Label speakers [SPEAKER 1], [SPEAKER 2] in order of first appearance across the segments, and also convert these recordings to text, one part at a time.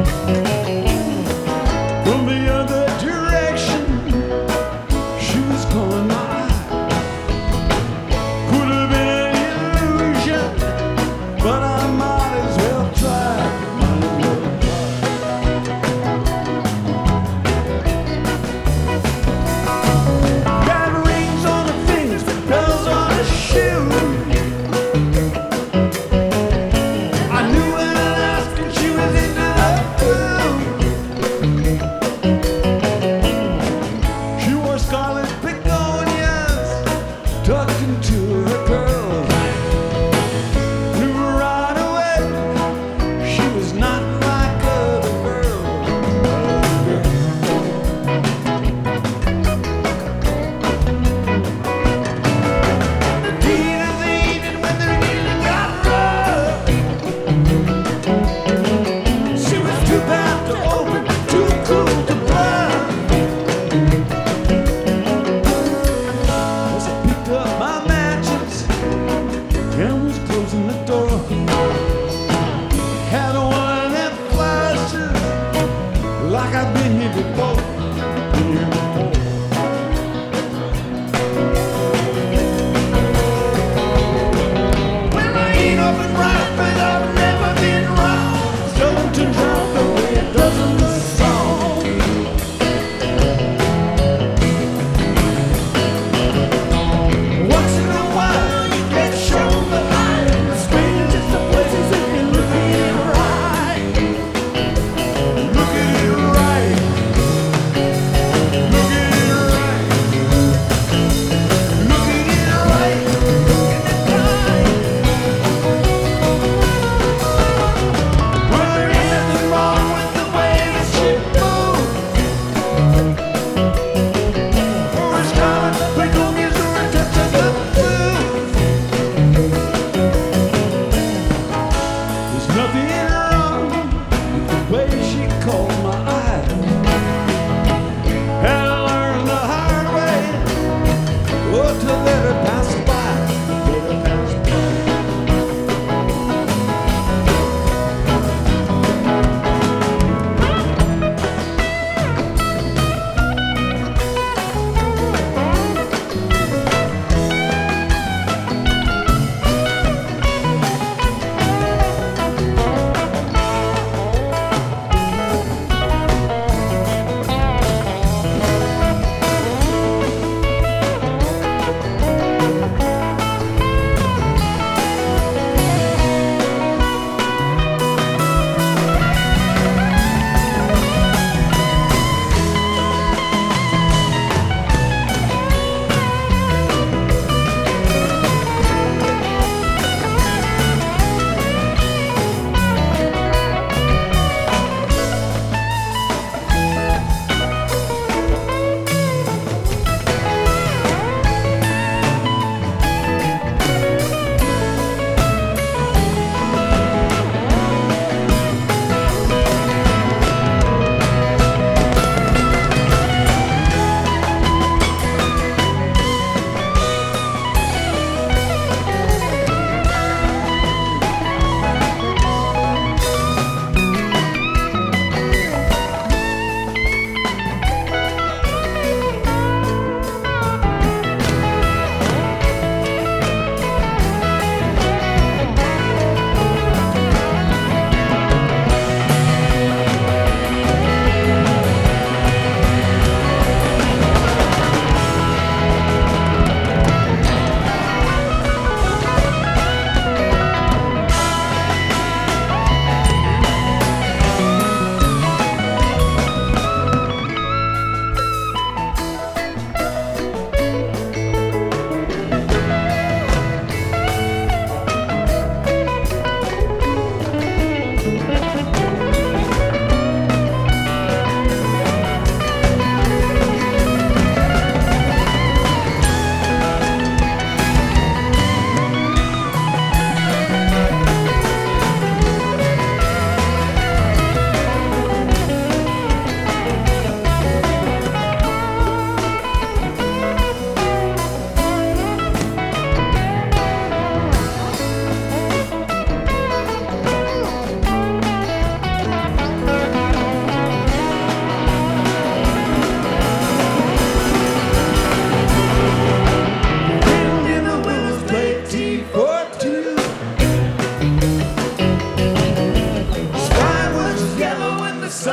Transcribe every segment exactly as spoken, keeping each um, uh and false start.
[SPEAKER 1] From the other direction, she was calling my eye. Could have been an illusion, but I might as well try. Might as well try. Got rings on her fingers, bells on her shoes. I knew when I asked her she was into the She wore scarlet begonias tucked into her curls. Knew right away she was not like other girls. The deed of the evening when the evening got rough, she was too bad to open, too cool to bluff. As I picked up my matches and was closing the door, had one of them flashes like I've been here before. Been here before. Well, I ain't up and right, but I've never been wrong. Something turns out the way it does in the song. Once in a while you get shown the light. The strangest of places if you look at it right. Look at it right. Look at it right. Look at it right. Look at it right. Well, there ain't nothing wrong with the way the ship moves. Or it's coming, but don't give her a touch of the blues. There's nothing wrong with the way she caught my eye. And I learned the hard way, oh, to let her pass by, let her pass by.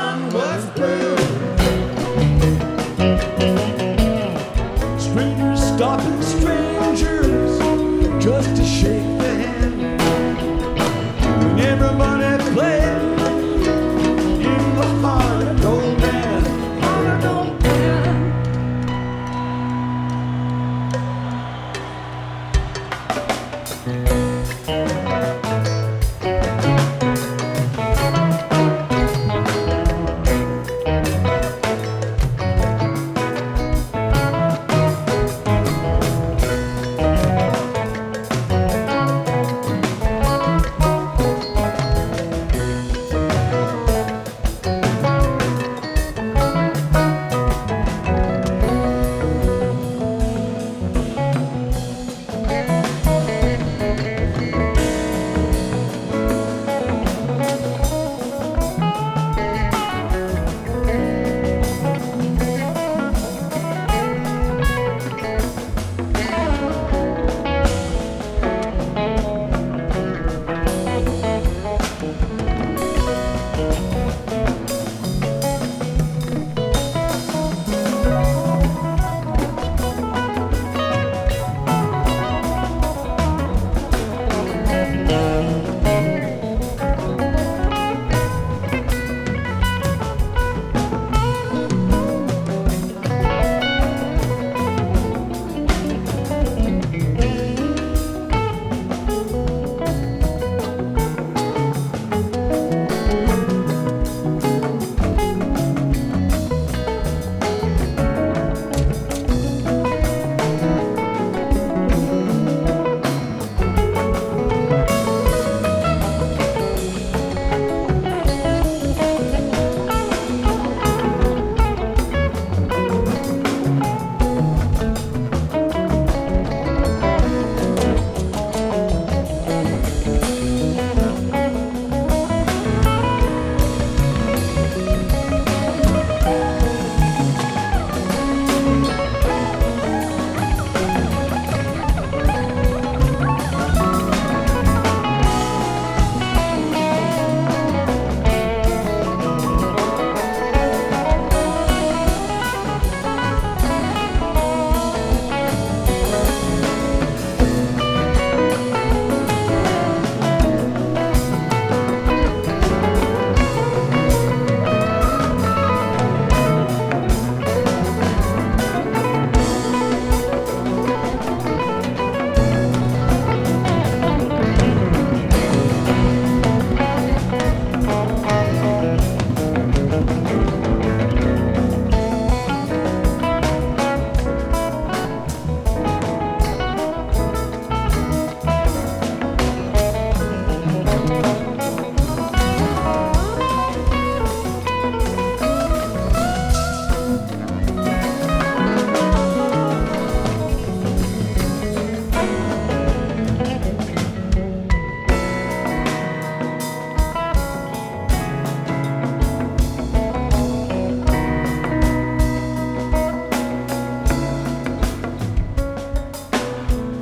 [SPEAKER 1] sun was blue.